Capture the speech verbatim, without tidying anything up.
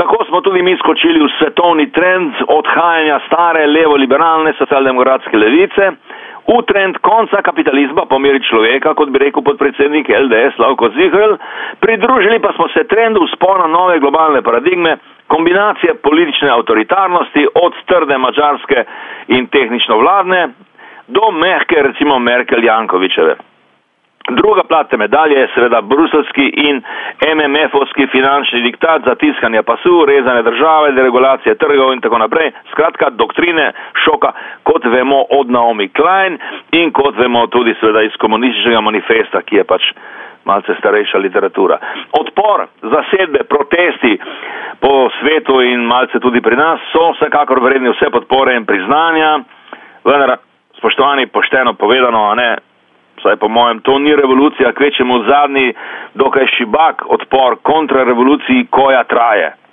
Tako smo tudi mi skočili v svetovni trend odhajanja stare levo-liberalne socialdemokratske levice v trend konca kapitalizma po meri človeka, kot bi rekel podpredsednik L D S Slavko Zihrl, pridružili pa smo se trendu vzpona nove globalne paradigme, kombinacije politične avtoritarnosti od trde mađarske in tehnično vladne do mehke, recimo Merkel-Jankovičeve. Druga plat te medalje je seveda bruselski in M M F-ovski finančni diktat, zatiskanje pasu, rezanje države, deregulacije trgov in tako naprej. Skratka, doktrine šoka, kot vemo od Naomi Klein in kot vemo tudi seveda iz komunističnega manifesta, ki je pač malce starejša literatura. Odpor, zasedbe, protesti po svetu in malce tudi pri nas so vsekakor vredni vse podpore in priznanja, vendar, spoštovani, pošteno povedano, a ne, saj po mojem, to ni revolucija, kvečemo zadnji dokaj šibak odpor kontra revoluciji, koja traje.